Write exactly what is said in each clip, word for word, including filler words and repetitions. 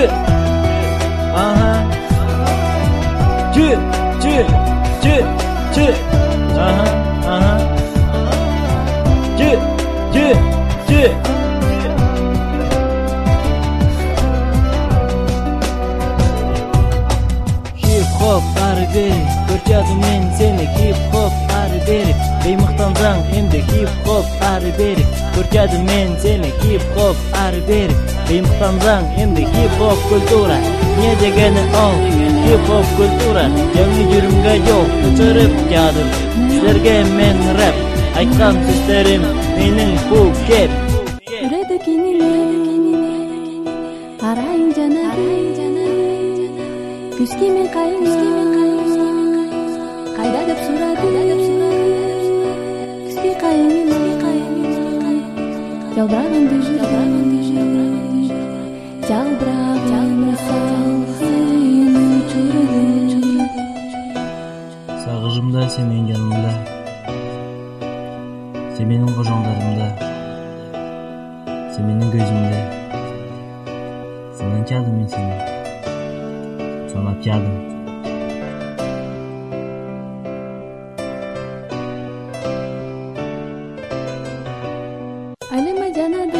Cü, aha. Cü, cü, cü, cü, aha, aha. Cü, cü, cü. Hip hop ары бері, көрчадым мен сені hip hop ары бері. Беймықтансаң енді hip hop ары бері, көрчадым мен сені hip hop ары бері. Беймықтансаң енді hip hop культура, не дегені ол hip hop культура. Жаңы жүрімге жол ұшырып жадым, сіздерге мен рэп, айтқан сөздерім менің бұл кеп. Үреді кенеме, арайын жанады, күзге мен қайын, қайда деп сұрады, күзге қайын, жалбырағанды жүрген, жалбырағанды салқын жүрген. Сағыжымда сен мен жанымда, сен менің қожаңдарымда, сен менің көзімде. Сенен чадым мен сені, санап чадым. Айлыма жанады,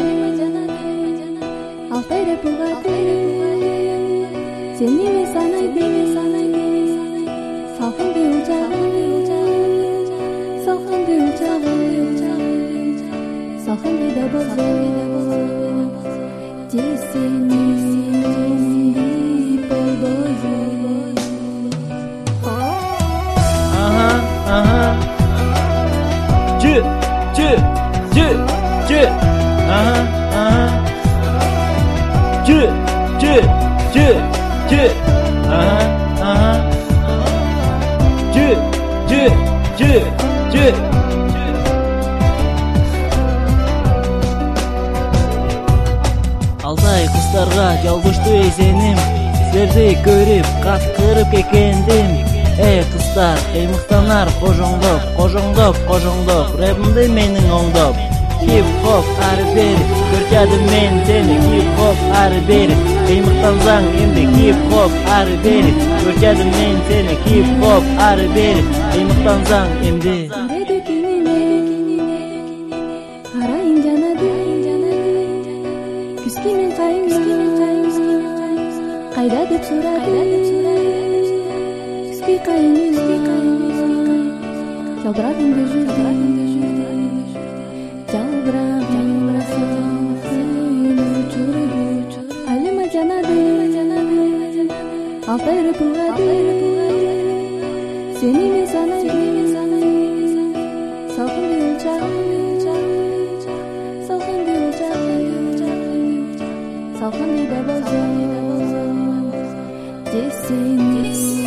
алтай реп ұғады, сен неме санайды, салқынды ұлжағы, салқынды ұлжағы, салқынды да болса, десені болбойы. Aha, aha. Cü, cü, cü, cü. Aha, aha. Cü, cü, cü, cü. Aha, aha. Cü, cü, cü, cü. Алтай құстарға жалғышты есенім, сіздерді көріп қатқырып кекендім. Эй құстар, қаймықтанар қожоңдоп, қожоңдоп, қожоңдоп, рэпімді менің оңдоп. Хип-хоп ары бері, көрчадым мен сені хип-хоп ары бері. Қаймықтансаң енді хип-хоп ары бері, көрчадым мен сені хип-хоп ары бері. Қаймықтансаң енді. Үреді кенеме, арайын жанады, күзге мен қайын, қайда деп сұрады, күзге қайын, жалбырағанды жүрген, жалбырағанды салқын жүрген. Айлыма жанады, алтай реп ұғады, сен еме санайды, салқынды ұлжағы, салқынды ұлжағы, салқынды да болса, десені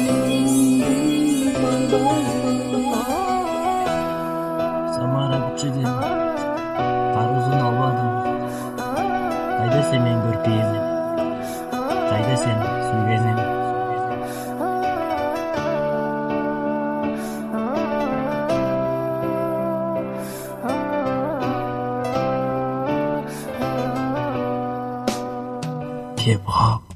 Самара бүкшеден қарузын албадым. Қайда сен мен көрпейім, қайда сен сүйгенім. Hip hop.